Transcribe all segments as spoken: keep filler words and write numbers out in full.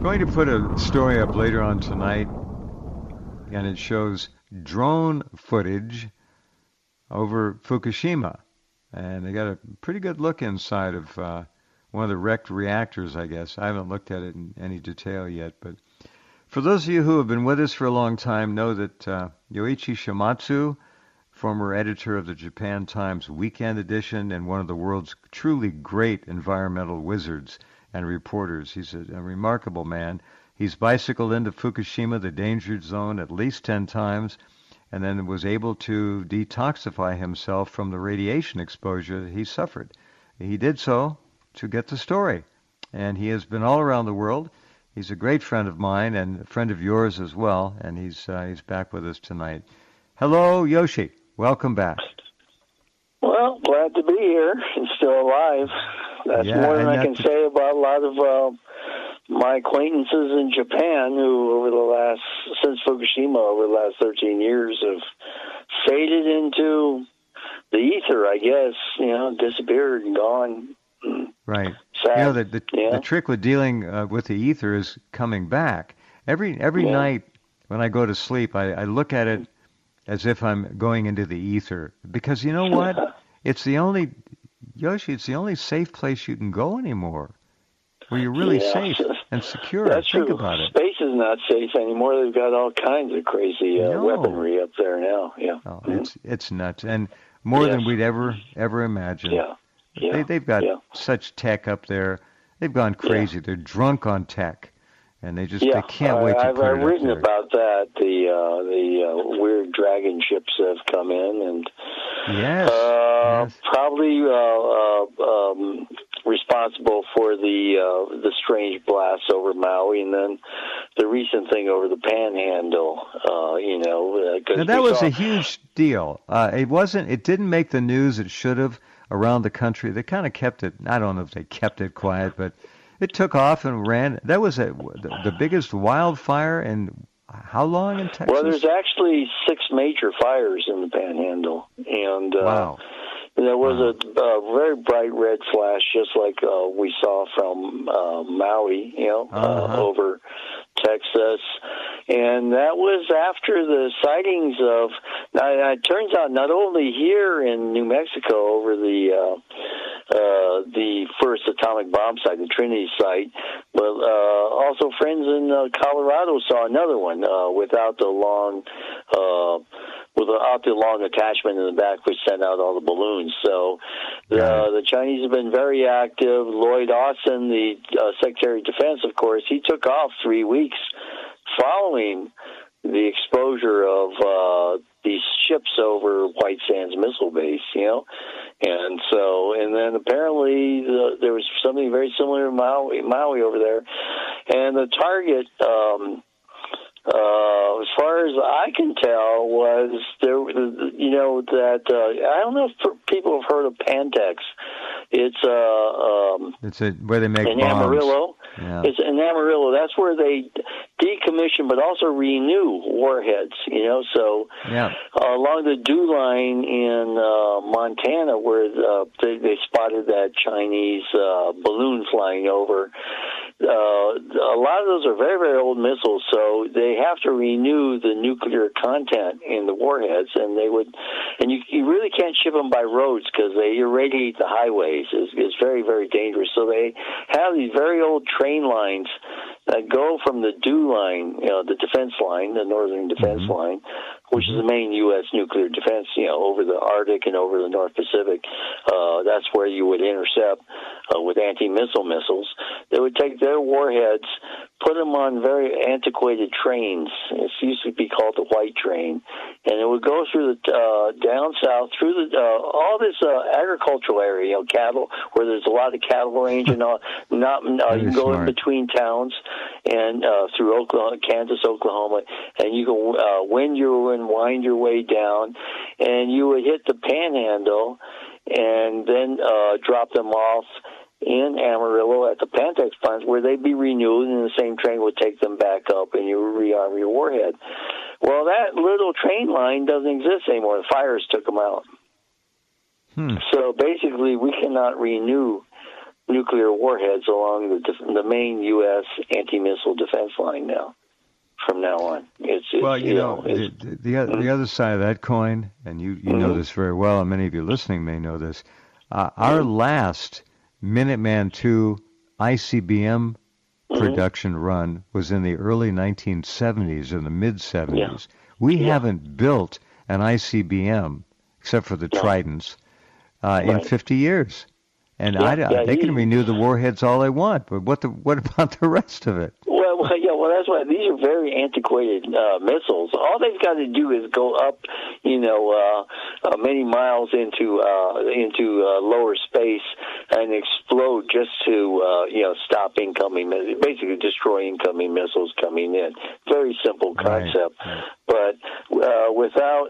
Going to put a story up later on tonight, and it shows drone footage over Fukushima. And they got a pretty good look inside of uh, one of the wrecked reactors, I guess. I haven't looked at it in any detail yet, but for those of you who have been with us for a long time, know that uh, Yoichi Shimatsu, former editor of the Japan Times Weekend Edition and one of the world's truly great environmental wizards and reporters. He's a, a remarkable man. He's bicycled into Fukushima, the danger zone, at least ten times, and then was able to detoxify himself from the radiation exposure that he suffered. He did so to get the story, and he has been all around the world. He's a great friend of mine and a friend of yours as well, and he's uh, he's back with us tonight. Hello, Yoshi. Welcome back. Well, glad to be here and still alive. That's yeah, more than I that... can say about a lot of uh, my acquaintances in Japan who, over the last, since Fukushima, over the last thirteen years, have faded into the ether, I guess, you know, disappeared and gone. Right. Sad. You know, the, the, yeah. the trick with dealing uh, with the ether is coming back. Every every yeah. night when I go to sleep, I, I look at it as if I'm going into the ether. Because you know what? It's the only, Yoshi, it's the only safe place you can go anymore, where you're really yeah. safe and secure. That's Think true. about it. Space is not safe anymore. They've got all kinds of crazy uh, no. weaponry up there now. Yeah. Oh, mm-hmm. It's it's nuts. And more yes. than we'd ever, ever imagined. Yeah. Yeah. They, they've got yeah. such tech up there. They've gone crazy. Yeah. They're drunk on tech. And they just yeah, they can't wait to I've, put I've it up written there. about that. The uh, the uh, weird dragon ships have come in, and yes, uh, yes. probably uh, uh, um, responsible for the uh, the strange blasts over Maui, and then the recent thing over the Panhandle. Uh, you know, uh, now that was saw... a huge deal. Uh, it wasn't. It didn't make the news. It should have around the country. They kind of kept it. I don't know if they kept it quiet, but. It took off and ran. That was a, the, the biggest wildfire in how long in Texas? Well, there's actually six major fires in the Panhandle, and uh, wow. there was wow. a, a very bright red flash, just like uh, we saw from uh, Maui, you know, uh-huh. uh, over Texas. And that was after the sightings of, now it turns out not only here in New Mexico over the uh, uh, the first atomic bomb site, the Trinity site, but uh, also friends in uh, Colorado saw another one uh, without the long uh, without the long attachment in the back, which sent out all the balloons. So uh, the Chinese have been very active. Lloyd Austin, the uh, Secretary of Defense, of course, he took off three weeks following the exposure of uh, these ships over White Sands Missile Base, you know, and so, and then apparently the, there was something very similar in Maui, Maui over there, and the target, um, uh, as far as I can tell, was there, you know, that uh, I don't know if people have heard of Pantex. It's uh, um, it's a, where they make in bombs. Amarillo. Yeah. It's in Amarillo. That's where they decommission, but also renew warheads. You know, so yeah. uh, along the Dew Line in uh, Montana, where uh, they, they spotted that Chinese uh, balloon flying over. Uh, a lot of those are very, very old missiles, so they have to renew the nuclear content in the warheads, and they would, and you, you really can't ship them by roads because they irradiate the highways. It's, it's very, very dangerous. So they have these very old train lines that go from the Dew Line, you know, the defense line, the northern defense mm-hmm. line, which is the main U S nuclear defense, you know, over the Arctic and over the North Pacific. Uh, that's where you would intercept uh, with anti-missile missiles. They would take their warheads, put them on very antiquated trains. It used to be called the White Train, and it would go through the uh, down south through the uh, all this uh, agricultural area, you know, cattle, where there's a lot of cattle range and all. Not uh, you can go smart. in between towns and uh, through Oklahoma, Kansas, Oklahoma, and you can uh, wind your and wind your way down, and you would hit the Panhandle, and then uh, drop them off in Amarillo at the Pantex plants, where they'd be renewed, and the same train would take them back up, and you would rearm your warhead. Well, that little train line doesn't exist anymore. The fires took them out. Hmm. So basically, we cannot renew nuclear warheads along the def- the main U S anti-missile defense line now. From now on, it's, it's well, you, you know, know the, the, the, mm-hmm. the other side of that coin, and you, you mm-hmm. know this very well, and many of you listening may know this. Uh, mm-hmm. Our last Minuteman two I C B M production mm-hmm. run was in the early nineteen seventies or the mid seventies. Yeah. We yeah. haven't built an I C B M except for the no. Tridents uh, right. in fifty years, and yeah, I, yeah, they you, can renew the warheads all they want. But what the what about the rest of it? Well, well yeah, well that's why these are very antiquated uh, missiles. All they've got to do is go up, you know, uh, uh, many miles into uh, into uh, lower space and explode just to uh, you know stop incoming, basically destroy incoming missiles coming in. Very simple concept, right. but uh, without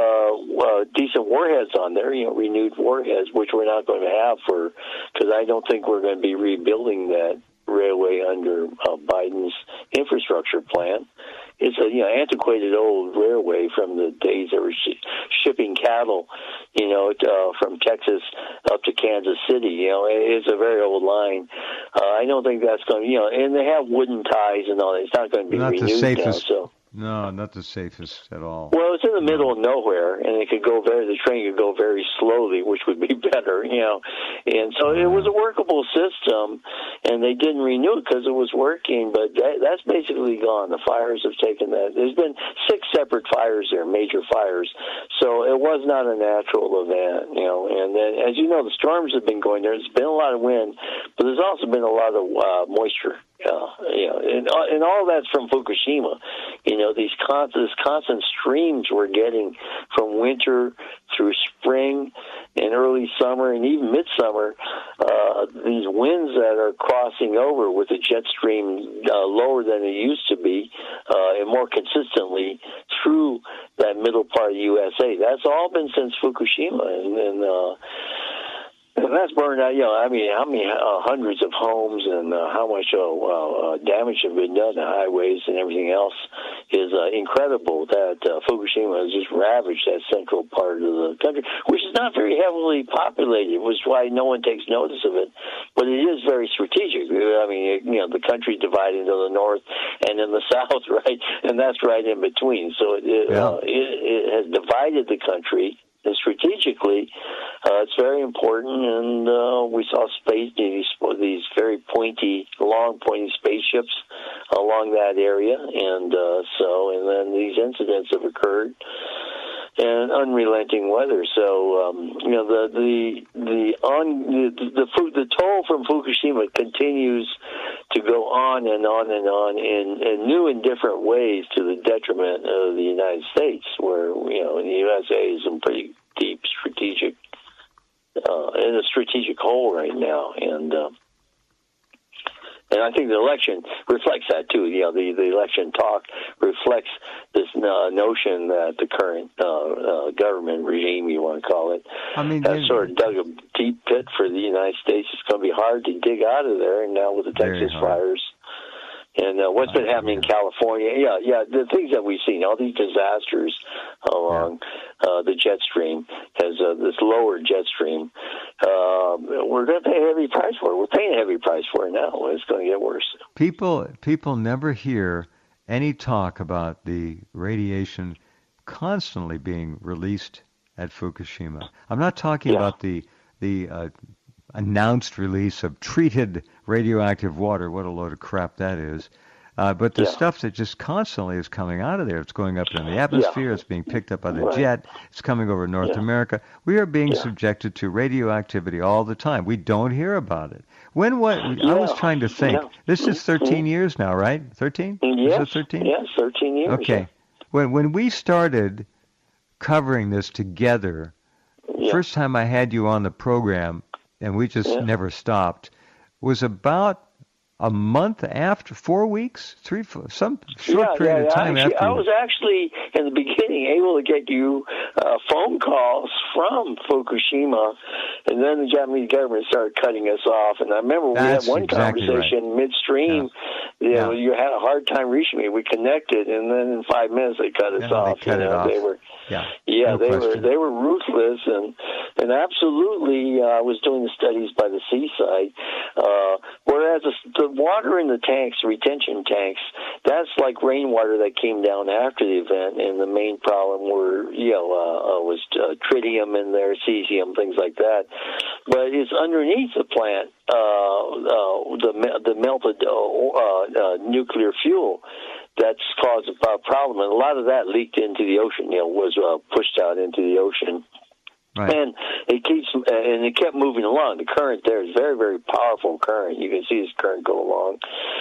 uh, uh, decent warheads on there, you know, renewed warheads, which we're not going to have for, because I don't think we're going to be rebuilding that railway under uh, Biden's infrastructure plan. It's a you know antiquated old railway from the days they were sh- shipping cattle, you know, uh, from Texas up to Kansas City. You know, it's a very old line. Uh, I don't think that's going to, you know, and they have wooden ties and all that. It's not going to be not renewed the safest. now. So. No, not the safest at all. Well, it's in the middle of nowhere, and it could go very. The train could go very slowly, which would be better, you know. And so it was a workable system, and they didn't renew it because it was working. But that, that's basically gone. The fires have taken that. There's been six separate fires there, major fires. So it was not a natural event, you know. And then, as you know, the storms have been going there. There's been a lot of wind, but there's also been a lot of uh, moisture. Uh, you know, and, and all that's from Fukushima. You know, these constant, constant streams we're getting from winter through spring and early summer and even midsummer. Uh, these winds that are crossing over with the jet stream uh, lower than it used to be, uh, and more consistently through that middle part of the U S A. That's all been since Fukushima, and. and uh, And that's burned out, you know, I mean, how many uh, hundreds of homes and uh, how much uh, uh, damage has been done to highways and everything else is uh, incredible that uh, Fukushima has just ravaged that central part of the country, which is not very heavily populated, which is why no one takes notice of it. But it is very strategic. I mean, it, you know, the country divided into the north and in the south, right? And that's right in between. So it, it, yeah. uh, it, it has divided the country. And strategically, uh, it's very important, and uh, we saw space these these very pointy, long, pointy spaceships along that area, and uh, so, and then these incidents have occurred, and unrelenting weather. So, um, you know, the the the on the, the the toll from Fukushima continues to go on and on and on in, in new and different ways to the detriment of the United States, where, you know, the U S A is in pretty deep strategic, uh, in a strategic hole right now. And, uh, and I think the election reflects that too. You know, the, the election talk reflects this uh, notion that the current uh, uh, government regime, you want to call it, I mean, has sort of dug a deep pit for the United States. It's going to be hard to dig out of there. And now with the Texas fires and uh, what's been happening in California, yeah, yeah, the things that we've seen, all these disasters along yeah. uh, the jet stream, has uh, this lower jet stream. Uh, we're going to pay a heavy price for it. We're paying a heavy price for it now. It's going to get worse. People, people never hear any talk about the radiation constantly being released at Fukushima. I'm not talking yeah. about the the uh, announced release of treated radioactive water. What a load of crap that is. Uh, but the yeah. stuff that just constantly is coming out of there, it's going up in the atmosphere, yeah. it's being picked up by the right. jet, it's coming over North yeah. America. We are being yeah. subjected to radioactivity all the time. We don't hear about it. When what? Yeah. I was trying to think. Yeah. This is thirteen mm-hmm. years now, right? thirteen? Yes. Is it thirteen? Yes, thirteen years. Okay. Yeah. When when we started covering this together, yeah. first time I had you on the program, and we just yeah. never stopped, was about a month after, four weeks, three, four, some short yeah, period yeah, of time yeah. Actually, after. I was actually in the beginning able to get you uh, phone calls from Fukushima, and then the Japanese government started cutting us off. And I remember That's we had one exactly conversation right. midstream. Yeah. You know, Yeah. you had a hard time reaching me. We connected, and then in five minutes they cut us Yeah, off. they cut you it know, off. They were, yeah, yeah, no they question. were they were ruthless, and and absolutely, uh, I was doing the studies by the seaside. Uh, whereas the, the water in the tanks, retention tanks, that's like rainwater that came down after the event, and the main problem were, you know, uh, uh, was uh, tritium in there, cesium, things like that. But it's underneath the plant, uh, uh, the the melted uh, uh, uh, nuclear fuel that's caused a problem, and a lot of that leaked into the ocean. You know, was uh, pushed out into the ocean. Right. And it keeps, and it kept moving along. The current there is very, very powerful current. You can see this current go along.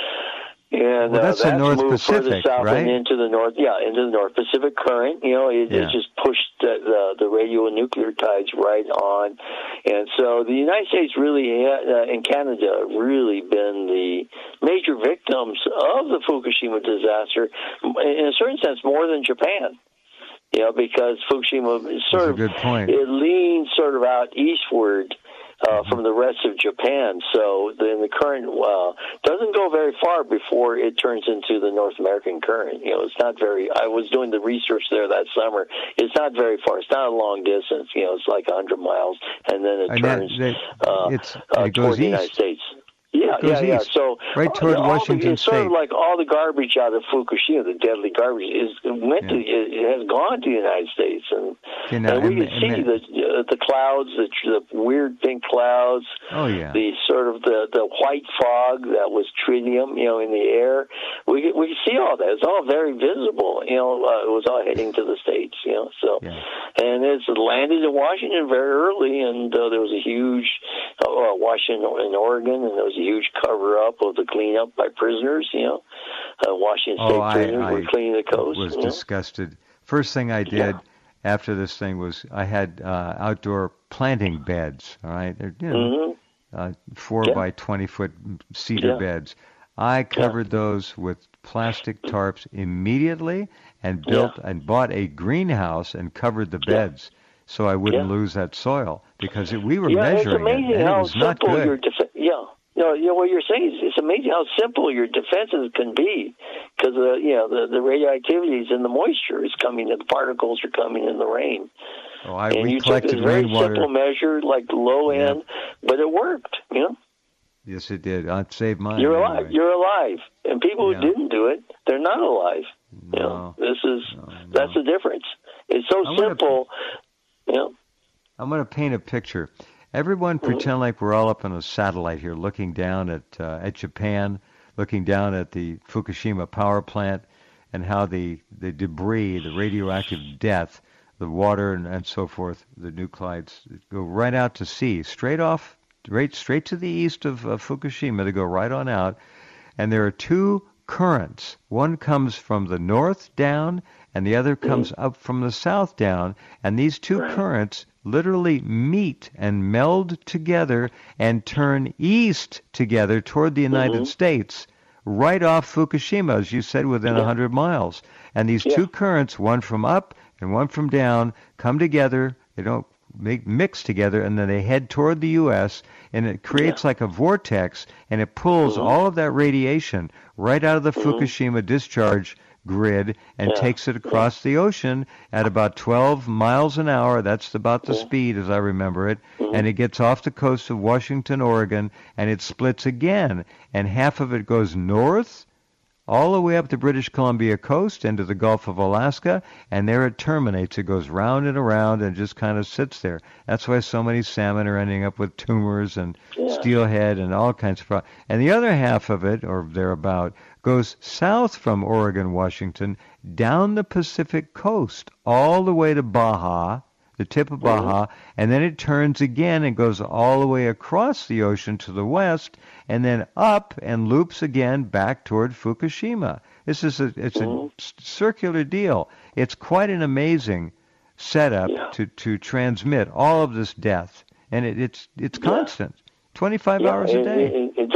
And well, that's uh, the that's North moved further Pacific, south right? and into the north, yeah, into the North Pacific current. You know, it, Yeah. it just pushed the, the the radionucleotides right on, and so the United States really uh, and Canada have really been the major victims of the Fukushima disaster. In a certain sense, more than Japan. You know, because Fukushima is sort That's a of good point. it leans sort of out eastward uh, Mm-hmm. from the rest of Japan. So then the current uh, doesn't go very far before it turns into the North American current. You know, it's not very. I was doing the research there that summer. It's not very far. It's not a long distance. You know, it's like one hundred miles, and then it And that- turns that- uh, it's- uh, it goes toward the United east. States. Yeah, It goes yeah, east, yeah. So right toward all Washington the, it's sort of State. like all the garbage out of Fukushima, the deadly garbage, is went Yeah. to it, it has gone to the United States, and, Okay, now, and we and- can see and- the uh, the clouds, the, the weird pink clouds, Oh, yeah. the sort of the the white fog that was tritium, you know, in the air. We could- we could see all that. It's all very visible. You know, uh, it was all heading to the states. You know, so Yeah. and it's landed in Washington very early, and uh, there was a huge uh, Washington in Oregon, and there was a huge cover up of the cleanup by prisoners. You know, uh, Washington State Oh, I, prisoners I were cleaning the coast. was you know? disgusted. First thing I did Yeah. after this thing was I had uh, outdoor planting beds. All right, they're you know, hmm uh, four Yeah. by twenty foot cedar Yeah. beds. I covered those with plastic tarps immediately and built Yeah. and bought a greenhouse and covered the Yeah. beds so I wouldn't Yeah. lose that soil because it, we were Yeah, it's measuring it amazing and it how was not simple your good. defense. Yeah. You know, you know, what you're saying is it's amazing how simple your defenses can be because, uh, you know, the, the radioactivity is in the moisture is coming, and the particles are coming in the rain. Oh, I, and we you took collected this very rainwater. simple measure, like the low Yeah. end, but it worked, you know? Yes, it did. It saved mine. You're anyway. alive. You're alive. And people Yeah. who didn't do it, they're not alive. You No. know, this is, No, no. that's the difference. It's so I wanna- simple, you know? I'm going to paint a picture. Everyone Mm-hmm. pretend like we're all up on a satellite here, looking down at uh, at Japan, looking down at the Fukushima power plant, and how the the debris, the radioactive death, the water and, and so forth, the nuclides go right out to sea, straight off, right straight to the east of, of Fukushima. They go right on out, and there are two currents. One comes from the north down, and the other comes up from the south down, and these two Right. currents literally meet and meld together and turn east together toward the United Mhm. States, right off Fukushima, as you said, within a Yeah. 100 miles. And these Yeah. two currents, one from up and one from down, come together. They don't make, mix together, and then they head toward the U S, and it creates like a vortex, and it pulls Mhm. all of that radiation right out of the Mhm. Fukushima discharge grid and Yeah. takes it across the ocean at about twelve miles an hour. That's about the Mhm. speed, as I remember it. Mhm. And it gets off the coast of Washington, Oregon, and it splits again. And half of it goes north, all the way up the British Columbia coast into the Gulf of Alaska, and there it terminates. It goes round and around and just kind of sits there. That's why so many salmon are ending up with tumors and Yeah. steelhead and all kinds of problems. And the other half of it, or thereabout, goes south from Oregon, Washington, down the Pacific coast, all the way to Baja, the tip of Baja, and then it turns again and goes all the way across the ocean to the west, and then up and loops again back toward Fukushima. This is a it's Mhm. a c- circular deal. It's quite an amazing setup Yeah. to to transmit all of this death, and it, it's it's Yeah. constant, twenty-five Yeah, hours a it, day. It, it's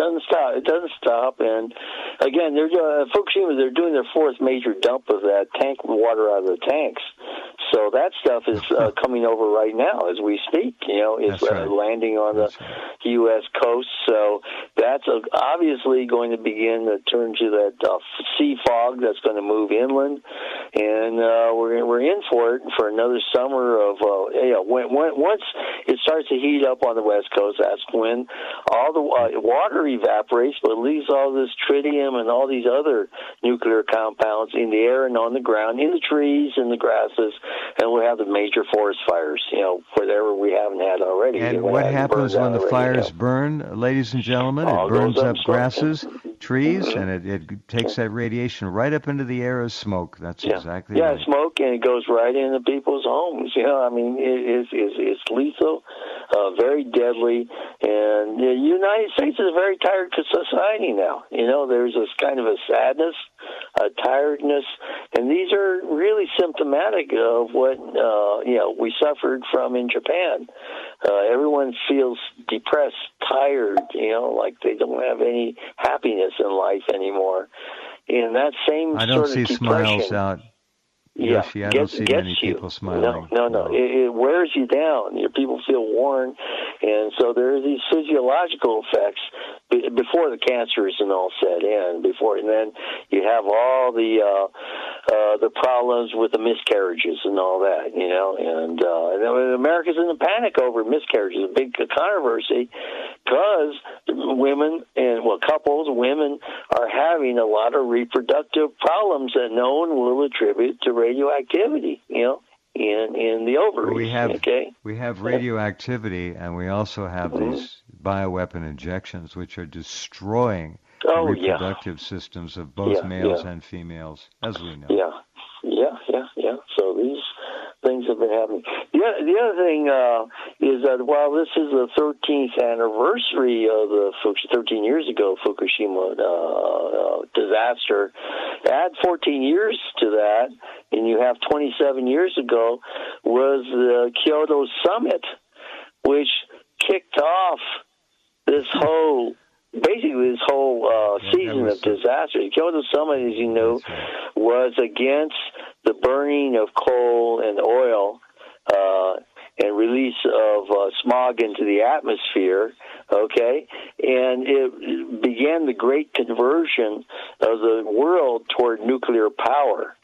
doesn't stop. It doesn't stop. And again, they're uh, Fukushima. They're doing their fourth major dump of that tank water out of the tanks. So that stuff is uh, coming over right now as we speak. You know, it's right. uh, landing on that's the right. U S coast. So that's uh, obviously going to begin to turn to that uh, sea fog that's going to move inland, and uh, we're we're in for it for another summer of uh, yeah. When, when once it starts to heat up on the West Coast, that's when all the uh, water evaporates, but leaves all this tritium and all these other nuclear compounds in the air and on the ground, in the trees, in the grasses, and we'll have the major forest fires, you know, whatever we haven't had already. And what happens when the already, fires you know. burn, ladies and gentlemen? All it burns goes up up smoke. grasses, trees, Mm-hmm. and it, it takes that radiation right up into the air as smoke. That's Yeah. exactly yeah, right. smoke, and it goes right into people's homes. You know, I mean, it is it's, it's lethal, uh, very deadly, and the United States is a very tired society now. You know, there's this kind of a sadness, a tiredness, and these are really symptomatic of what uh, you know we suffered from in Japan. Uh, everyone feels depressed, tired. You know, like they don't have any happiness in life anymore. And that same I don't sort see of depression, smiles out. yeah, Yoshi, I get, don't see gets many you. people smiling. No, no, no. No. It, it wears you down. Your people feel worn, and so there are these physiological effects b- before the cancers and all set in. Before, and then you have all the uh, uh, the problems with the miscarriages and all that. You know, and, uh, and America's in a panic over miscarriages, a big controversy, because women and well, couples, women are having a lot of reproductive problems that no one will attribute to radioactivity, you know, in in the ovaries. We have okay? we have radioactivity, and we also have Mm-hmm. these bioweapon injections, which are destroying Oh, the yeah. reproductive systems of both Yeah, males yeah. and females, as we know. Yeah, yeah, yeah, yeah. So these things have been happening. The, the other thing uh, is that while this is the thirteenth anniversary of the thirteen years ago Fukushima uh, uh, disaster, add fourteen years to that, and you have twenty-seven years ago was the Kyoto Summit, which kicked off this whole. Basically, this whole uh, Yeah, season was, of disaster. The Kyoto Summit, as you know, right. was against the burning of coal and oil uh, and release of uh, smog into the atmosphere, okay? And it began the great conversion of the world toward nuclear power.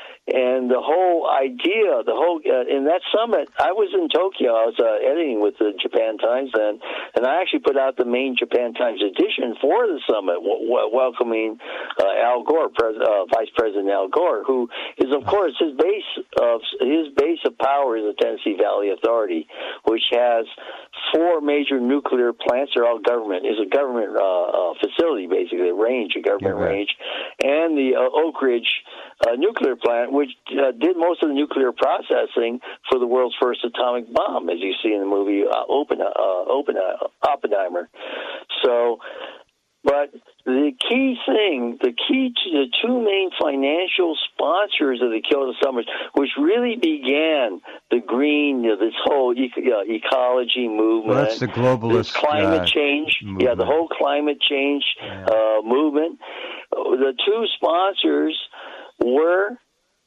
And the whole idea, the whole uh, in that summit, I was in Tokyo. I was uh, editing with the Japan Times then, and I actually put out the main Japan Times edition for the summit, w- w- welcoming uh, Al Gore, Pres- uh, Vice President Al Gore, who is, of course, his base of his base of power is the Tennessee Valley Authority, which has four major nuclear plants. They're all government. It's a government uh, uh, facility, basically, a range, a government Yeah, right. range, and the uh, Oak Ridge uh, nuclear plant, which uh, did most of the nuclear processing for the world's first atomic bomb, as you see in the movie uh, Open, uh, Open, uh, Oppenheimer. So, but the key thing, the key to the two main financial sponsors of the Kyoto Summit, which really began the green, you know, this whole eco- uh, ecology movement. Well, that's the globalist this climate uh, change. movement. Yeah, the whole climate change Yeah. uh, movement. The two sponsors were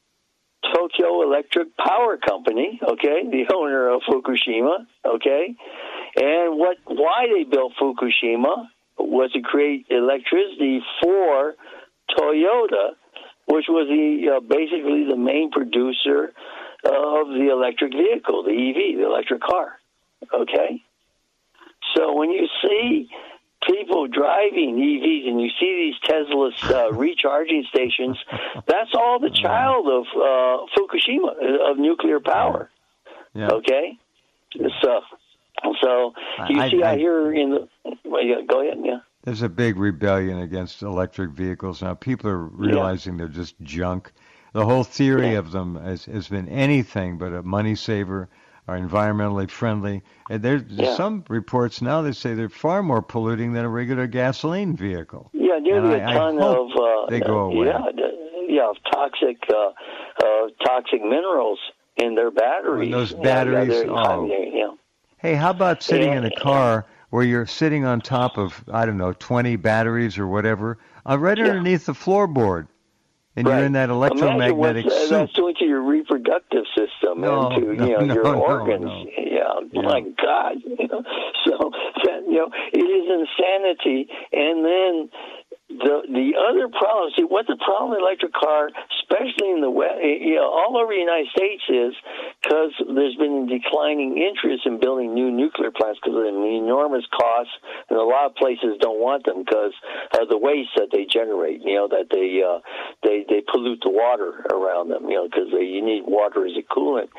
Tokyo Electric Power Company, okay, the owner of Fukushima, okay, and what why they built Fukushima was to create electricity for Toyota, which was the uh, basically the main producer of the electric vehicle, the E V, the electric car, okay. So when you see people driving E Vs and you see these Tesla uh, recharging stations, that's all the child of uh, Fukushima, of nuclear power. Yeah. Okay? So, so you I- see I- out here in the... Well, yeah, go ahead, yeah. There's a big rebellion against electric vehicles now. People are realizing they're just junk. The whole theory Yeah. of them has, has been anything but a money saver, are environmentally friendly. And there's Yeah. some reports now that say they're far more polluting than a regular gasoline vehicle. Yeah, nearly And I- a I ton hope of... Uh, they go away. Yeah, yeah, of toxic, uh, uh, toxic minerals in their batteries. And those Yeah, batteries, yeah, they're- oh. yeah. Hey, how about sitting Yeah. in a car where you're sitting on top of, I don't know, twenty batteries or whatever, uh, right Yeah. underneath the floorboard. And Right. you're in that electromagnetic Imagine what soup. that's doing to your reproductive system No, and to no, you know no, your no, organs. no. Yeah, Yeah. my God. You know, so that, you know, it is insanity. And then the the other problem, see, what the problem with electric car, especially in the West, you know, all over the United States, is because there's been a declining interest in building new nuclear plants because of the enormous costs, and a lot of places don't want them because of the waste that they generate. You know, that they uh, they they pollute the water around them. You know, because you need water as a coolant.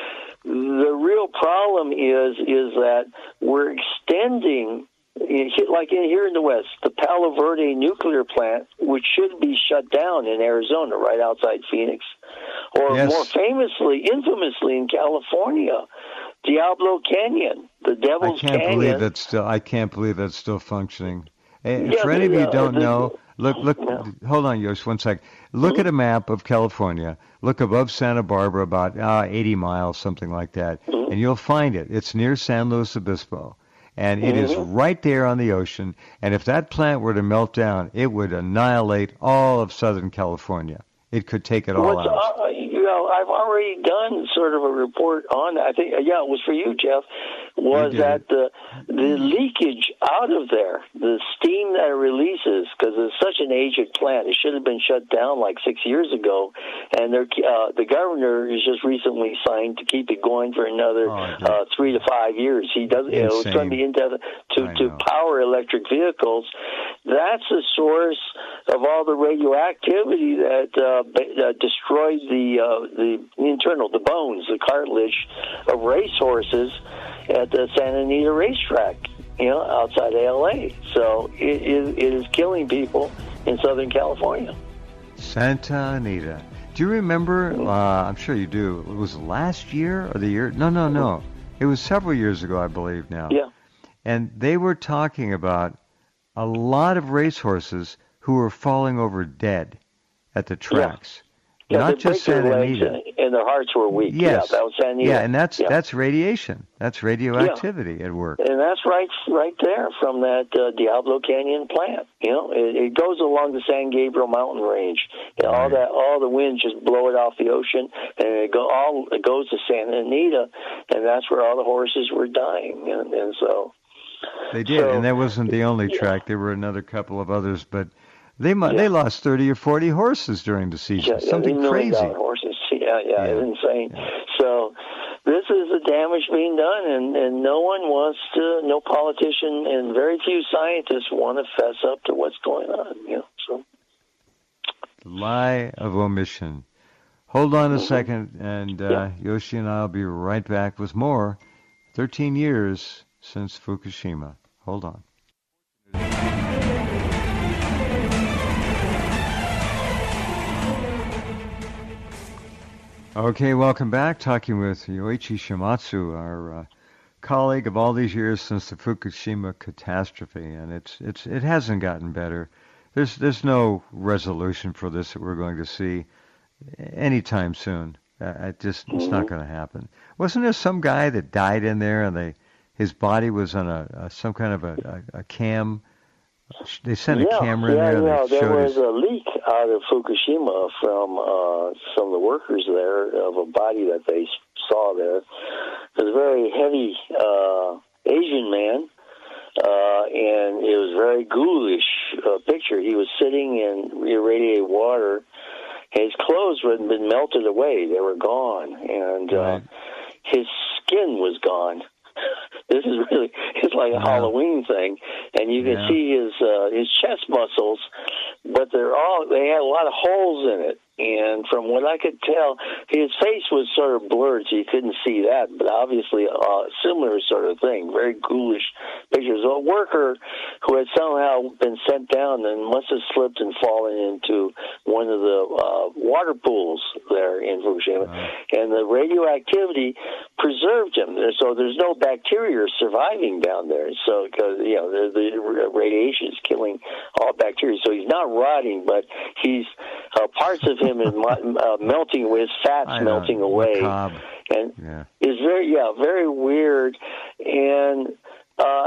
The real problem is is that we're extending. Like in, here in the West, the Palo Verde nuclear plant, which should be shut down in Arizona, right outside Phoenix, or Yes. more famously, infamously in California, Diablo Canyon, the I Devil's can't Canyon. believe that's still. I can't believe that's still functioning. And Yeah, for any of you the, who uh, don't the- know, look, look. Yeah. Hold on, Yosh, one sec. Look Mhm. at a map of California. Look above Santa Barbara, about uh, eighty miles, something like that, Mhm. and you'll find it. It's near San Luis Obispo, and it is Mhm. right there on the ocean. And if that plant were to melt down, it would annihilate all of Southern California. It could take it all What's, out. uh, you know, I've already done sort of a report on that. I think, yeah, it was for you, Jeff. Was You did that it. the the leakage out of there, the steam that it releases, because it's such an aged plant, it should have been shut down like six years ago, and they're, uh, the governor has just recently signed to keep it going for another Oh, uh, three to five years. He does, you know, it's going to be into to I to know. power electric vehicles. That's the source of all the radioactivity that uh, ba- uh, destroyed the uh, the internal, the bones, the cartilage of racehorses at the Santa Anita racetrack, you know, outside of L A. So it is, it is killing people in Southern California. Santa Anita. Do you remember? Uh, I'm sure you do. It was last year or the year? No, no, no. It was several years ago, I believe now. Yeah. And they were talking about a lot of racehorses who were falling over dead at the tracks. Yeah, Not they just break their Santa legs Anita. and, and their hearts were weak. Yes. Yeah, that was Santa Anita. Yeah, and that's Yeah. that's radiation. That's radioactivity at work. And that's right, right there from that uh, Diablo Canyon plant. You know, it, it goes along the San Gabriel mountain range. You know, all Right. that, all the winds just blow it off the ocean, and it go all it goes to Santa Anita, and that's where all the horses were dying. And, and so They did, So- and that wasn't the only Yeah. track. There were another couple of others, but they mu- Yeah. they lost thirty or forty horses during the season. yeah, Something yeah, crazy. million dollar horses. Yeah, yeah, Yeah. it's insane. Yeah. So this is the damage being done, and, and no one wants to, no politician, and very few scientists want to fess up to what's going on. You know, so. Lie of omission. Hold on a Mhm. second, and uh, Yeah. Yoshi and I will be right back with more. Thirteen years since Fukushima. Hold on. Okay, welcome back. Talking with Yoichi Shimatsu, our uh, colleague of all these years since the Fukushima catastrophe, and it's it's it hasn't gotten better. There's there's no resolution for this that we're going to see anytime soon. Uh, it just it's not going to happen. Wasn't there some guy that died in there, and they his body was on a, a some kind of a, a, a cam? They sent a yeah, camera in yeah, there. And yeah. they There showed was his, a leak out of Fukushima from uh, some of the workers there of a body that they saw there. It was a very heavy uh, Asian man, uh, and it was a very ghoulish uh, picture. He was sitting in irradiated water. His clothes had been melted away; they were gone, and uh, Right. his skin was gone. This is really, it's like a Wow. Halloween thing. And you can Yeah. see his uh, his chest muscles, but they're all, they had a lot of holes in it. And from what I could tell, his face was sort of blurred, so you couldn't see that. But obviously, a similar sort of thing, very ghoulish pictures. A worker who had somehow been sent down and must have slipped and fallen into one of the uh, water pools there in Fukushima. Wow. And the radioactivity preserved him. So there's no bacteria surviving down there. So, because, you know, the, the radiation is killing all bacteria. So he's not rotting, but he's, uh, parts of him is uh, melting with fats I know, melting away. macabre. And Yeah. it's very, yeah, very weird. And uh, I, I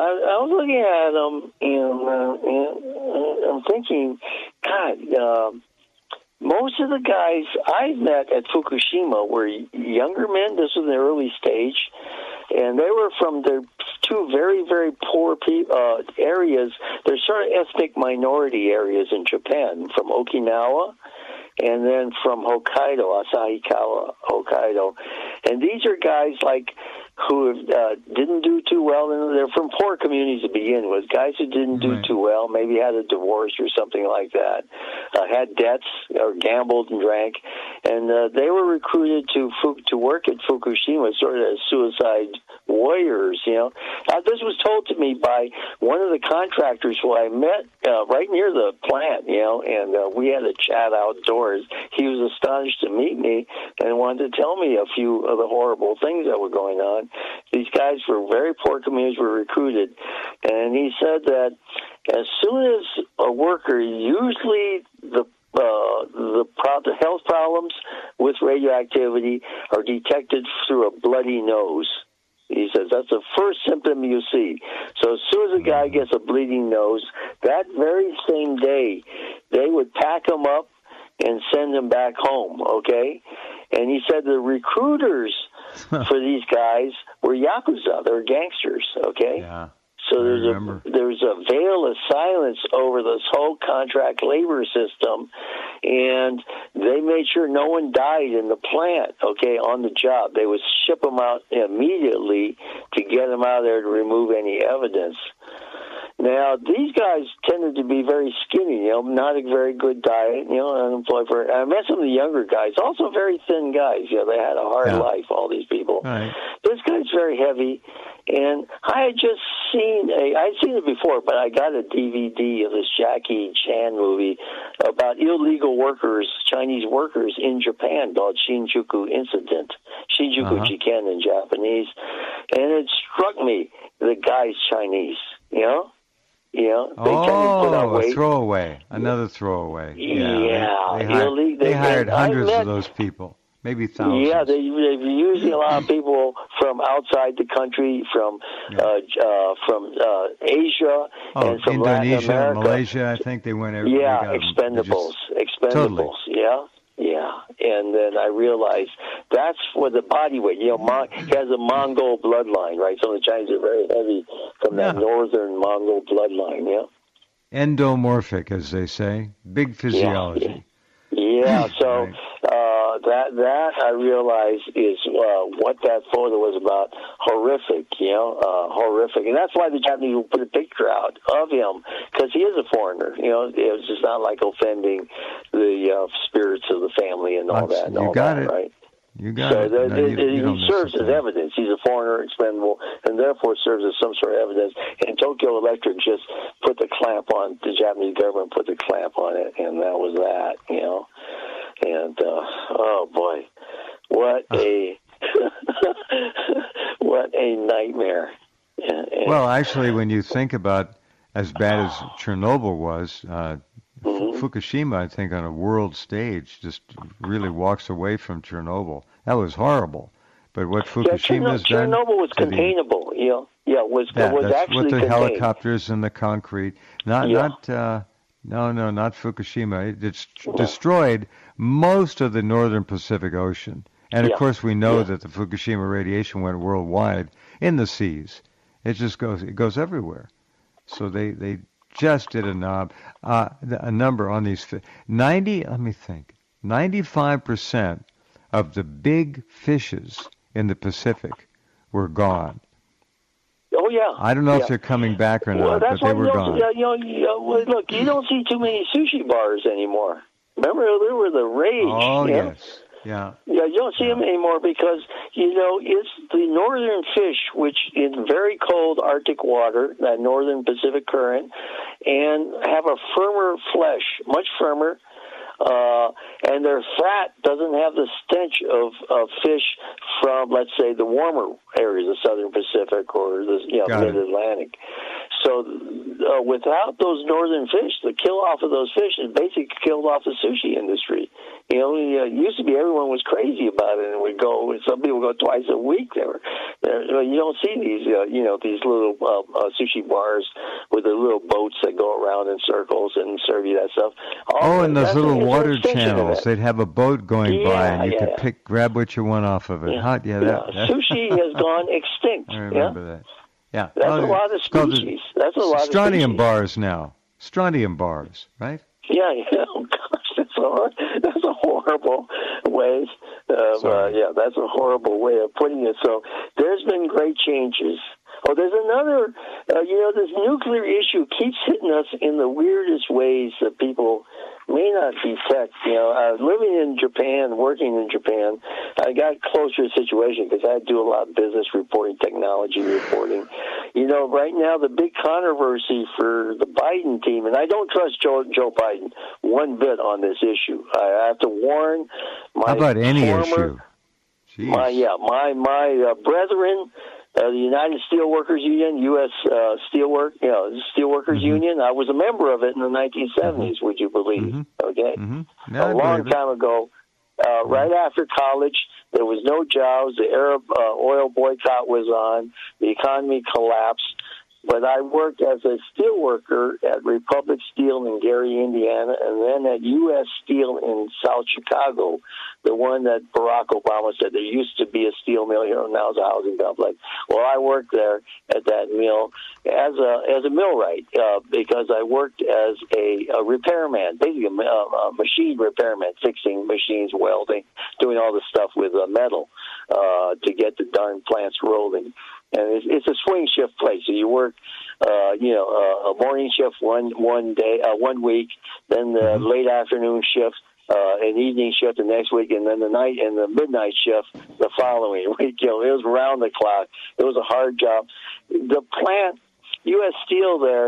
was looking at them, and, uh, and uh, I'm thinking, God, uh, most of the guys I met at Fukushima were younger men. This was in the early stage, and they were from the two very, very poor pe- uh, areas. They're sort of ethnic minority areas in Japan, from Okinawa and then from Hokkaido, Asahikawa, Hokkaido. And these are guys like who uh, didn't do too well, and they're from poor communities to begin with. Guys who didn't do right. too well, maybe had a divorce or something like that, uh, had debts or gambled and drank, and uh, they were recruited to to work at Fukushima, sort of as suicide warriors. You know, uh, this was told to me by one of the contractors who I met uh, right near the plant. You know, and uh, we had a chat outdoors. He was astonished to meet me and wanted to tell me a few of the horrible things that were going on. These guys from very poor communities were recruited, and he said that as soon as a worker, usually the uh, the, pro- the health problems with radioactivity are detected through a bloody nose. He says that's the first symptom you see. So as soon as a guy gets a bleeding nose, that very same day, they would pack him up and send him back home, okay? And he said the recruiters for these guys were Yakuza. They were gangsters, okay? Yeah. So there's a there's a veil of silence over this whole contract labor system, and they made sure no one died in the plant, okay, on the job. They would ship them out immediately to get them out of there to remove any evidence. Now, these guys tended to be very skinny, you know, not a very good diet, you know, unemployed for. I met some of the younger guys, also very thin guys. You know, they had a hard yeah. life, all these people. Right. This guy's very heavy, and I had just seen a, I'd seen it before, but I got a D V D of this Jackie Chan movie about illegal workers, Chinese workers in Japan called Shinjuku Incident, Shinjuku uh-huh. Jiken in Japanese, and it struck me, the guy's Chinese, you know? You know, they oh, tend to put on weight. a throwaway, another throwaway. Yeah, yeah. they, they, hired, Illeg- they they, hired hundreds met, of those people, maybe thousands. Yeah, they, they're using a lot of people from outside the country, from yeah. uh, uh, from uh, Asia, oh, and from Indonesia, Latin America. Malaysia. I think they went everywhere. Yeah, expendables, just, expendables. Totally. Yeah. Yeah, and then I realized that's for the body weight. You know, Mon- he has a Mongol bloodline, right? Some of the Chinese are very heavy from that yeah. northern Mongol bloodline, yeah? Endomorphic, as they say. Big physiology. Yeah, yeah. so right. uh, that that I realized is uh, what that photo was about. Horrific, you know, uh, horrific. And that's why the Japanese will put a picture out of him, because he is a foreigner. You know, it's just not like offending the uh, spirits of the family and all that's, that. And you all got that, it. Right? You got so it. That, no, it, you, it, you he serves as evidence. He's a foreigner, expendable, and therefore serves as some sort of evidence. And Tokyo Electric just put the clamp on, the Japanese government put the clamp on it, and that was that, you know. And, uh, oh, boy, what a, what a nightmare. And, and, well, actually, when you think about as bad as Chernobyl was, uh, Mm-hmm. Fukushima, I think, on a world stage, just really walks away from Chernobyl. That was horrible. But what Fukushima's yeah, Chernobyl, done... Chernobyl was containable, the, you know. Yeah, was, that, was that's actually with the contained. helicopters and the concrete. Not, yeah. not, uh, no, no, not Fukushima. It, it's yeah. destroyed most of the northern Pacific Ocean. And, of yeah. course, we know yeah. that the Fukushima radiation went worldwide in the seas. It just goes, it goes everywhere. So they... they just did a knob, uh, a number on these ninety. Let me think. Ninety-five percent of the big fishes in the Pacific were gone. Oh yeah. I don't know yeah. if they're coming back or well, not, but they were gone. You know, you know, look, you don't see too many sushi bars anymore. Remember, there were the rage. Oh you know? yes. Yeah. Yeah, you don't see yeah. them anymore because, you know, it's the northern fish, which in very cold Arctic water, that northern Pacific current, and have a firmer flesh, much firmer, uh, and their fat doesn't have the stench of, of fish from, let's say, the warmer areas of southern Pacific or the you know, mid-Atlantic. so uh, without those northern fish, the kill off of those fish has basically killed off the sushi industry. You know, it used to be everyone was crazy about it and would go. Some people go twice a week. There, there you don't see these, uh, you know, these little uh, uh, sushi bars with the little boats that go around in circles and serve you that stuff. All oh, and those little an, water channels. They'd have a boat going yeah, by, and you yeah, could yeah. pick, grab what you want off of it. Yeah, Hot, yeah, that, yeah. Sushi has gone extinct. I remember yeah? that. Yeah, that's oh, a lot of species. That's a lot of strontium species. bars now. Strontium bars, right? Yeah, yeah. Oh gosh, that's a that's a horrible way. Of, uh, yeah, that's a horrible way of putting it. So there's been great changes. Oh, there's another. Uh, you know, this nuclear issue keeps hitting us in the weirdest ways that people may not detect. You know, uh, living in Japan, working in Japan, I got closer to the situation because I do a lot of business reporting, technology reporting. You know, right now the big controversy for the Biden team, and I don't trust Joe, Joe Biden one bit on this issue. I have to warn my How about any former, issue? Jeez. My yeah, my my uh, brethren. Uh, the United Steelworkers Union, U S Uh, Steelwork, you know, Steelworkers mm-hmm. Union. I was a member of it in the nineteen seventies. Mm-hmm. Would you believe? Mm-hmm. Okay, mm-hmm. Yeah, a long time ago. Uh, mm-hmm. Right after college, there was no jobs. The Arab uh, oil boycott was on. The economy collapsed. But I worked as a steel worker at Republic Steel in Gary, Indiana, and then at U S Steel in South Chicago, the one that Barack Obama said there used to be a steel mill here, and now it's a housing complex. Well, I worked there at that mill as a as a millwright uh, because I worked as a, a repairman, basically a, a machine repairman, fixing machines, welding, doing all the stuff with uh, metal uh, to get the darn plants rolling. And it's, it's a swing shift place. So you work, uh, you know, uh, a morning shift one one day, uh, one week, then the mm-hmm. late afternoon shift, uh, an evening shift the next week, and then the night and the midnight shift the following week. You know, it was round the clock. It was a hard job. The plant, U S Steel there,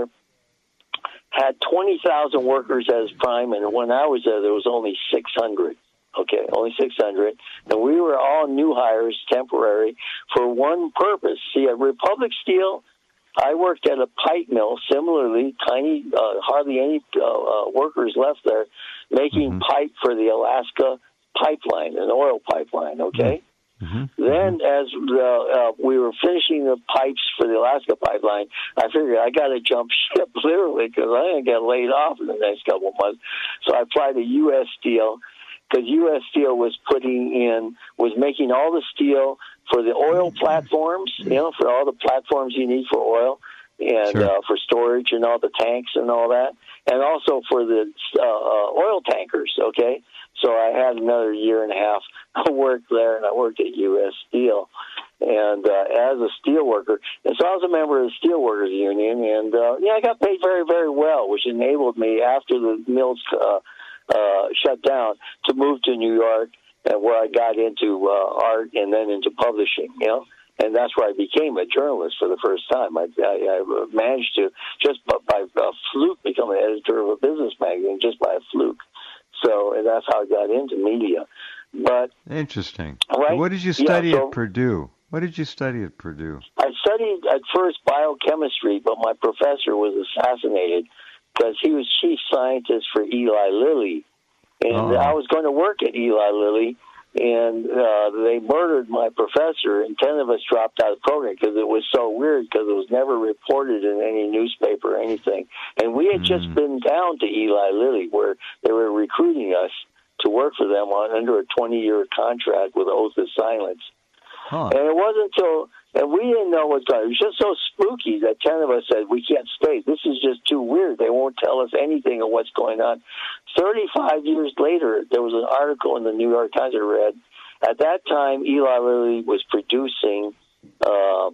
had twenty thousand workers as prime, and when I was there, there was only six hundred. Okay, only six hundred. And we were all new hires, temporary, for one purpose. See, at Republic Steel, I worked at a pipe mill, similarly, tiny, uh, hardly any uh, uh, workers left there, making mm-hmm. pipe for the Alaska pipeline, an oil pipeline, okay? Mm-hmm. Then as uh, uh, we were finishing the pipes for the Alaska pipeline, I figured I got to jump ship, literally, because I didn't get laid off in the next couple of months. So I applied to U S Steel, because U S Steel was putting in, was making all the steel for the oil platforms, you know, for all the platforms you need for oil and sure. uh, for storage and all the tanks and all that, and also for the uh, uh, oil tankers, okay? So I had another year and a half of work there, and I worked at U S Steel and uh, as a steel worker. And so I was a member of the Steelworkers Union, and, uh, yeah, I got paid very, very well, which enabled me, after the mills uh, Uh, shut down, to move to New York, and where I got into uh, art and then into publishing, you know, and that's where I became a journalist for the first time. I, I, I managed to, just by, by a fluke, become an editor of a business magazine, just by a fluke. So, and that's how I got into media. But interesting. Right? What did you study yeah, so, at Purdue? What did you study at Purdue? I studied at first biochemistry, but my professor was assassinated because he was chief scientist for Eli Lilly. And oh. I was going to work at Eli Lilly, and uh, they murdered my professor, and ten of us dropped out of the program because it was so weird, because it was never reported in any newspaper or anything. And we had mm. just been down to Eli Lilly, where they were recruiting us to work for them on under a twenty-year contract with oath of silence. Huh. And it wasn't until, and we didn't know what's going on. It was just so spooky that ten of us said, we can't stay. This is just too weird. They won't tell us anything of what's going on. thirty-five years later, there was an article in the New York Times I read. At that time, Eli Lilly was producing, uh,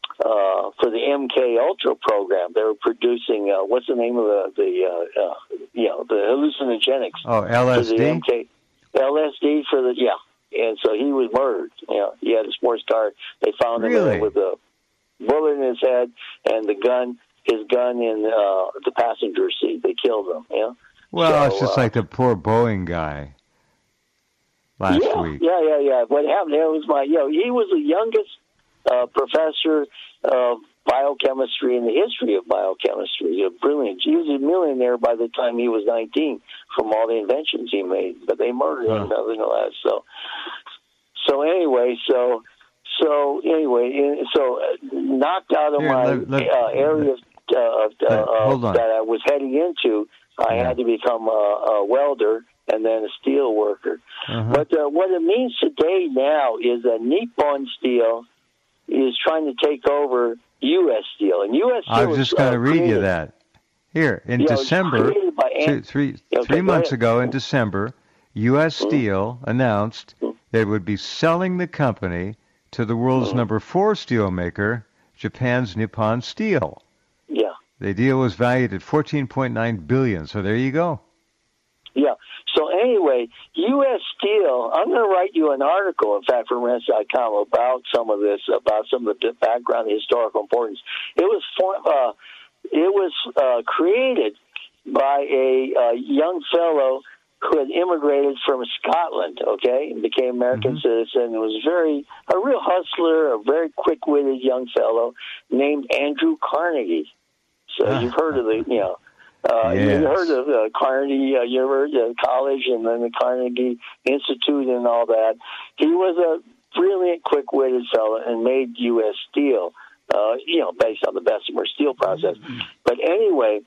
uh, for the M K Ultra program, they were producing, uh, what's the name of the, the uh, uh, you know, the hallucinogenics. Oh, L S D? For the M K, L S D for the, yeah. And so he was murdered. You know, he had a sports car. They found him really? with a bullet in his head and the gun, his gun in uh, the passenger seat. They killed him. You know? Well, so, it's just uh, like the poor Boeing guy last yeah, week. Yeah, yeah, yeah. What happened there was my, you know, he was the youngest uh, professor of biochemistry and the history of biochemistry. He's a brilliant. He was a millionaire by the time he was nineteen from all the inventions he made, but they murdered him nevertheless. So, so anyway, so so anyway, so knocked out of Here, my let, let, uh, area uh, uh, hold on. that I was heading into, I yeah. had to become a, a welder and then a steel worker. Uh-huh. But uh, what it means today now is that Nippon Steel is trying to take over U S Steel, and U S Steel I was just going to uh, read created, you that. Here, in yeah, December, two, three, okay, three months ahead. ago in December, U S Mm-hmm. Steel announced Mm-hmm. that it would be selling the company to the world's Mm-hmm. number four steel maker, Japan's Nippon Steel. Yeah. The deal was valued at fourteen point nine billion dollars, so there you go. Yeah. So anyway, U S Steel, I'm going to write you an article, in fact, for Rents dot com about some of this, about some of the background, the historical importance. It was uh, it was uh, created by a uh, young fellow who had immigrated from Scotland, okay, and became American Mm-hmm. citizen. It was very a real hustler, a very quick-witted young fellow named Andrew Carnegie. So you've heard of the, you know. Uh, yes. You heard of uh, Carnegie uh, University uh, College and then the Carnegie Institute and all that. He was a brilliant, quick-witted fellow and made U S Steel, uh, you know, based on the Bessemer steel process. Mm-hmm. But anyway,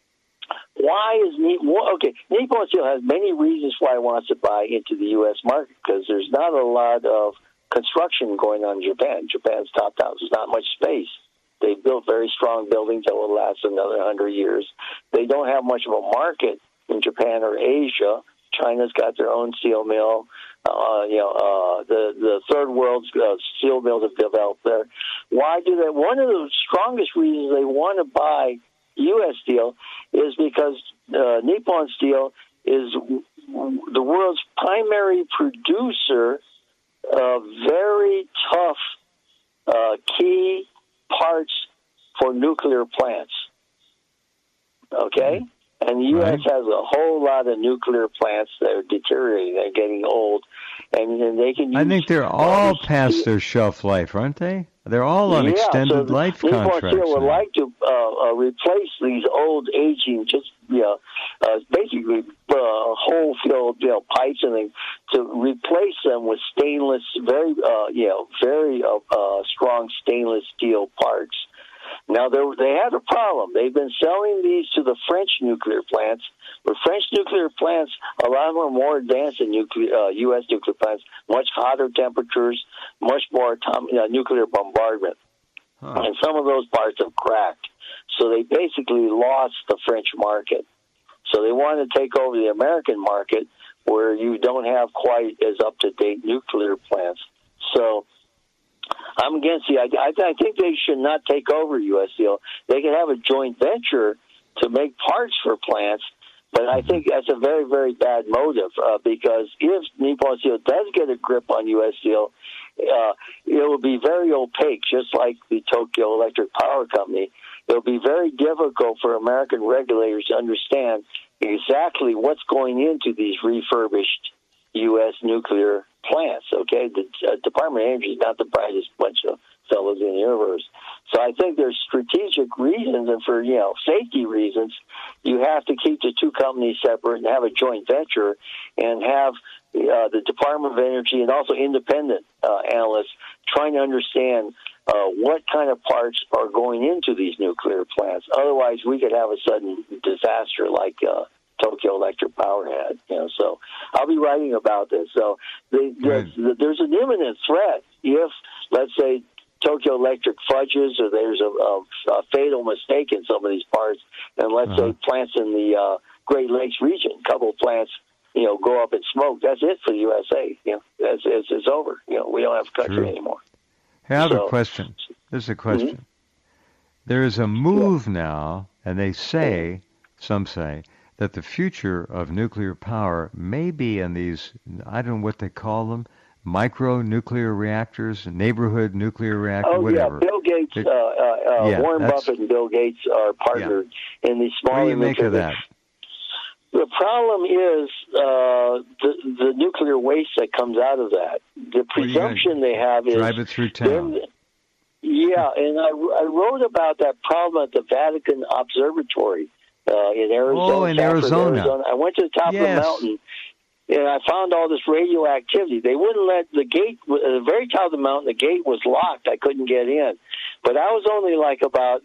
why is Nippon? Well, okay, Nippon Steel has many reasons why it wants to buy into the U S market because there's not a lot of construction going on in Japan. Japan's top down. There's not much space. They built very strong buildings that will last another hundred years. They don't have much of a market in Japan or Asia. China's got their own steel mill. Uh, you know, uh, the the third world's uh, steel mills have developed there. Why do they? One of the strongest reasons they want to buy U S Steel is because uh, Nippon Steel is the world's primary producer of very tough uh, key parts for nuclear plants. Okay? And the U S Right. has a whole lot of nuclear plants that are deteriorating, they're getting old, and, and they can use... I think they're all these, past their shelf life, aren't they? They're all on yeah, extended so life Nippon contracts. Steel would now. like to uh, uh, replace these old, aging, just you know, uh, basically uh, hole-filled you know, pipes, and then to replace them with stainless, very uh, you know, very uh, uh, strong stainless steel parts. Now, they have a problem. They've been selling these to the French nuclear plants, but French nuclear plants, a lot of them are more advanced than nuclear, uh, U S nuclear plants, much hotter temperatures, much more atomic, uh, nuclear bombardment. Huh. And some of those parts have cracked. So they basically lost the French market. So they want to take over the American market where you don't have quite as up-to-date nuclear plants. So I'm against the idea. I, I think they should not take over U S Steel. They can have a joint venture to make parts for plants, but I think that's a very, very bad motive uh, because if Nippon Steel does get a grip on U S Steel, uh, it will be very opaque, just like the Tokyo Electric Power Company. It will be very difficult for American regulators to understand exactly what's going into these refurbished U S nuclear plants, okay? The uh, Department of Energy is not the brightest bunch of fellows in the universe. So I think there's strategic reasons, and for, you know, safety reasons, you have to keep the two companies separate and have a joint venture and have uh, the Department of Energy and also independent uh, analysts trying to understand uh, what kind of parts are going into these nuclear plants. Otherwise, we could have a sudden disaster like uh, Tokyo Electric Power had, you know. So I'll be writing about this. So the, the, the, there's an imminent threat if, let's say, Tokyo Electric fudges or there's a, a, a fatal mistake in some of these parts, and let's uh-huh. say plants in the uh, Great Lakes region, a couple of plants, you know, go up in smoke. That's it for the U S A. You know, it's, it's, it's over. You know, we don't have a country True. anymore. I have so, a question. This is a question. Mm-hmm. There is a move yeah. now, and they say, some say, that the future of nuclear power may be in these, I don't know what they call them, micro-nuclear reactors, neighborhood nuclear reactor, oh, whatever. yeah, Bill Gates, uh, uh, yeah, Warren Buffett and Bill Gates are partnered yeah. in these smaller What do you make nuclear of that? The problem is uh, the, the nuclear waste that comes out of that. The presumption they have is... Drive it through town. Yeah, and I, I wrote about that problem at the Vatican Observatory uh, in Arizona. Oh, in Sanford, Arizona. Arizona. I went to the top Yes. of the mountain, and I found all this radioactivity. They wouldn't let the gate, at the very top of the mountain, the gate was locked. I couldn't get in. But I was only like about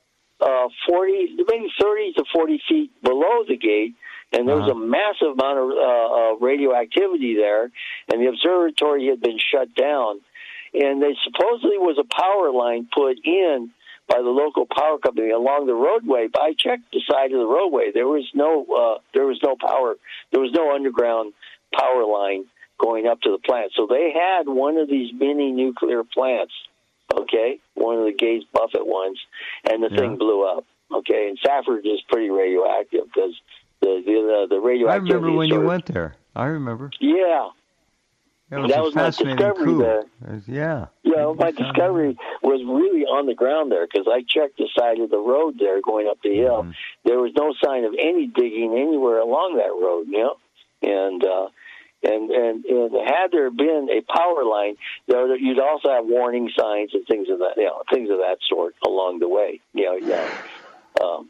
uh, forty, maybe thirty to forty feet below the gate, and there was Uh-huh. a massive amount of uh, uh, radioactivity there, and the observatory had been shut down. And there supposedly was a power line put in by the local power company along the roadway. But I checked the side of the roadway. There was no uh, there was no power. There was no underground power line going up to the plant. So they had one of these mini nuclear plants, okay, one of the Gates Buffett ones, and the Yeah. thing blew up. Okay, and Safford is pretty radioactive because the the uh, the I radioactivity. remember when sort you of- went there. I remember. Yeah. That was That a was my fascinating discovery coup. there. Uh, Yeah. You know, my You found discovery was really on the ground there because I checked the side of the road there going up the hill. Mhm. There was no sign of any digging anywhere along that road, you know? And, uh, and, and, and had there been a power line, there, you'd also have warning signs and things of that, you know, things of that sort along the way, you know, yeah. Um,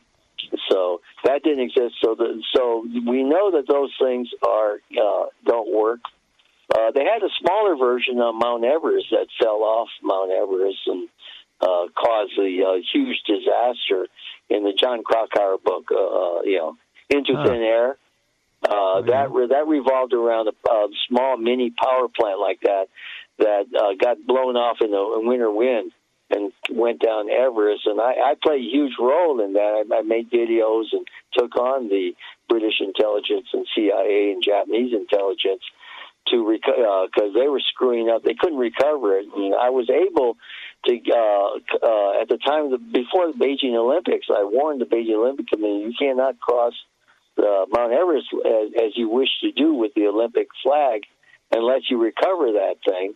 so that didn't exist. So the, so we know that those things are, uh, don't work. Uh, they had a smaller version on Mount Everest that fell off Mount Everest and uh, caused the uh, huge disaster in the John Krakauer book, uh, uh, you know, Into Huh. Thin Air. Uh, Oh, yeah. that re- that revolved around a, a small mini power plant like that that uh, got blown off in a, a winter wind and went down Everest. And I, I played a huge role in that. I, I made videos and took on the British intelligence and C I A and Japanese intelligence to because uh, they were screwing up. They couldn't recover it. And I was able to, uh, uh, at the time, of the, before the Beijing Olympics, I warned the Beijing Olympic Committee, you cannot cross uh, Mount Everest as, as you wish to do with the Olympic flag unless you recover that thing.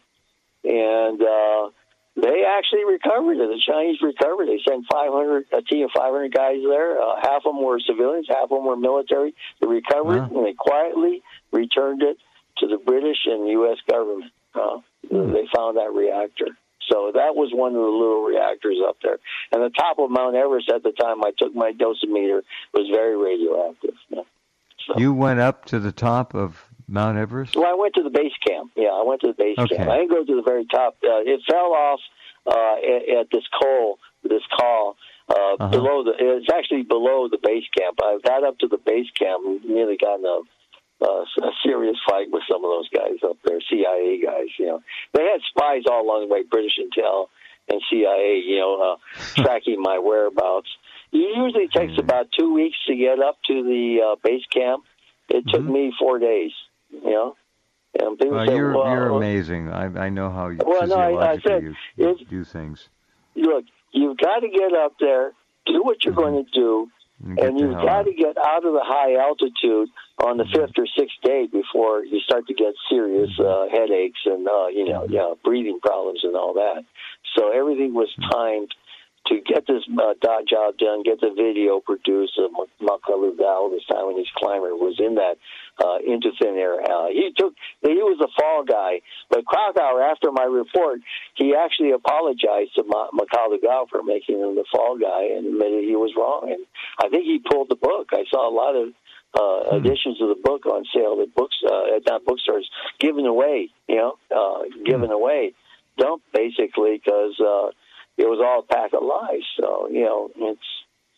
And uh, they actually recovered it. The Chinese recovered it. They sent five hundred, a team of five hundred guys there. Uh, half of them were civilians, half of them were military. They recovered it, Wow. and they quietly returned it to the British and U S government. Uh, Hmm. They found that reactor. So that was one of the little reactors up there. And the top of Mount Everest at the time I took my dosimeter was very radioactive. Yeah. So, You went up to the top of Mount Everest? well, I went to the base camp. Yeah, I went to the base Okay. camp. I didn't go to the very top. Uh, it fell off uh, at, at this coal, this call. Uh, Uh-huh. Below the, it's actually below the base camp. I got up to the base camp and nearly got in a Uh, a serious fight with some of those guys up there, C I A guys. You know, they had spies all along the way, British intel and C I A. You know, uh, tracking my whereabouts. It usually takes Mm. about two weeks to get up to the uh, base camp. It took Mhm. me four days. You know, and people Well, say, you're well, you're well, amazing. I I know how you Well, no, I- I physiologically said you, you it's- do things. look, you've got to get up there, do what you're Mhm. going to do, And get and the you've hell got out. to get out of the high altitude on the Mhm. fifth or sixth day before you start to get serious Mhm. uh, headaches and uh, you know, Mhm. yeah, breathing problems and all that. So everything was Mhm. timed to get this uh, dot job done, get the video produced. Uh, Makala Val, this time when he's climber, was in that uh, Into Thin Air. Uh, he took, he was the fall guy, but Krakauer, after my report, he actually apologized to Ma- Makala Gal for making him the fall guy and admitted he was wrong. And I think he pulled the book. I saw a lot of uh, Hmm. editions of the book on sale at books, uh, at not bookstores, given away. You know, uh, given away, dumped basically because. Uh, It was all a pack of lies. So, you know, it's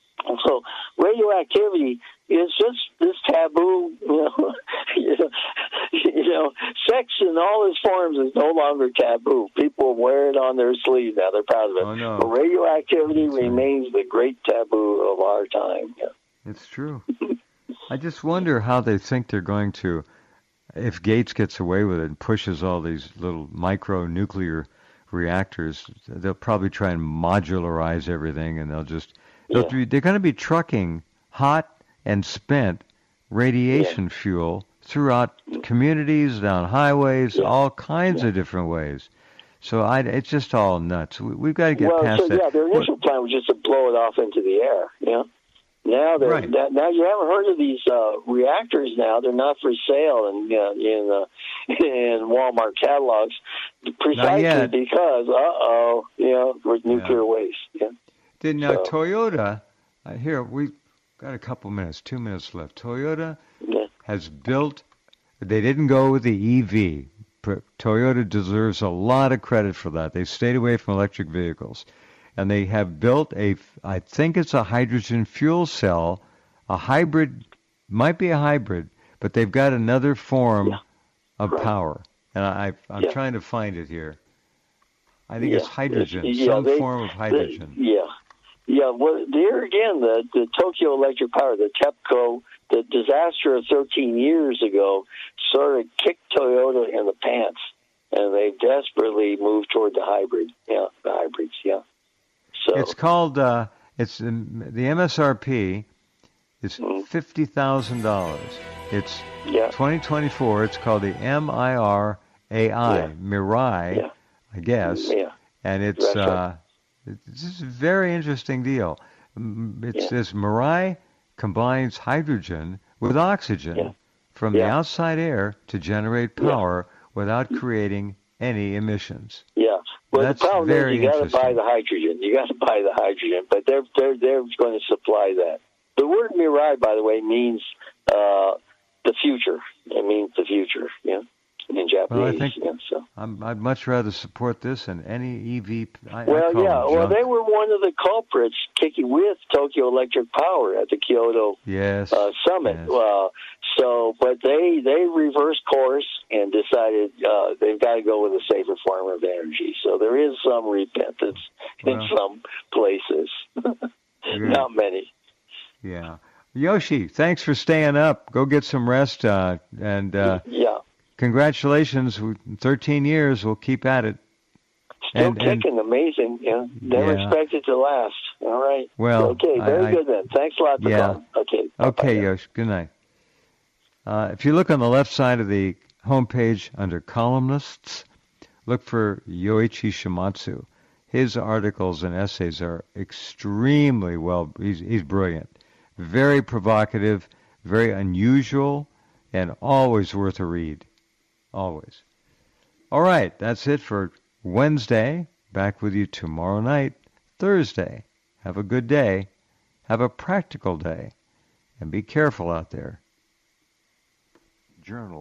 so radioactivity is just this taboo, you know, you know, you know, sex in all its forms is no longer taboo. People wear it on their sleeve now. They're proud of it. Oh, no. But radioactivity That's right. remains the great taboo of our time. Yeah. It's true. I just wonder how they think they're going to, if Gates gets away with it and pushes all these little micro-nuclear reactors, they'll probably try and modularize everything, and they'll just, they'll, Yeah. they're going to be trucking hot and spent radiation fuel throughout communities, down highways, Yeah. all kinds Yeah. of different ways. So I, it's just all nuts. We, we've got to get well, past so that. yeah, their What- initial plan was just to blow it off into the air. You know, Now they're Right. that, now you haven't heard of these uh, reactors. Now they're not for sale in uh, in uh, in Walmart catalogs, precisely yet. because uh oh, you know, with nuclear Yeah. waste. Yeah. Did now So- Toyota? Uh, here we got a couple minutes, two minutes left. Toyota Yeah. has built. They didn't go with the E V. P- Toyota deserves a lot of credit for that. They stayed away from electric vehicles, and they have built a. I think it's a hydrogen fuel cell, a hybrid. Might be a hybrid, but they've got another form Yeah. of Right. power, and I, I'm Yeah. trying to find it here. I think Yeah. it's hydrogen, Yeah, some they- form of they- hydrogen. yeah. Yeah, well, there again, the, the Tokyo Electric Power, the TEPCO, the disaster of thirteen years ago sort of kicked Toyota in the pants, and they desperately moved toward the hybrid. Yeah, the hybrids, yeah. So It's called. Uh, it's um, the M S R P is Mhm. fifty thousand dollars. It's yeah, twenty twenty-four. It's called the M I R A I Yeah. Mirai, Yeah. I guess, yeah, and it's That's right. uh, it's just a very interesting deal. Mm, It's Yeah. this Mirai combines hydrogen with oxygen Yeah. from the Yeah. outside air to generate Yeah. power without creating any emissions. yeah. Well, That's the problem very is you got to interesting. buy the hydrogen. You got to buy the hydrogen, but they're they're they're going to supply that. The word Mirai, by the way, means uh, the future. It means the future. Yeah, in Japanese. Well, I think- yeah, so. I'm, I'd much rather support this than any E V. I, I Well, call yeah. them Well, junk. they were one of the culprits kicking with Tokyo Electric Power at the Kyoto Yes. uh, summit. yes. Uh, so, but they they reversed course and decided uh, they've got to go with a safer form of energy. So there is some repentance in Well. some places, not many. Yeah. Yoshi, thanks for staying up. Go get some rest. Uh, and uh, Yeah, congratulations. thirteen years. We'll keep at it. still And- and- kicking, amazing. Yeah, never Yeah. expected to last. All right. Well, okay, I- very I- good then. Thanks a lot for Yeah. calling. Okay. Okay, Bye-bye. Yoshi. Good night. Uh, if you look on the left side of the homepage under columnists, look for Yoichi Shimatsu. His articles and essays are extremely well. He's, he's brilliant, very provocative, very unusual, and always worth a read. Always. All right, that's it for Wednesday. Back with you tomorrow night, Thursday. Have a good day. Have a practical day. And be careful out there. Journal.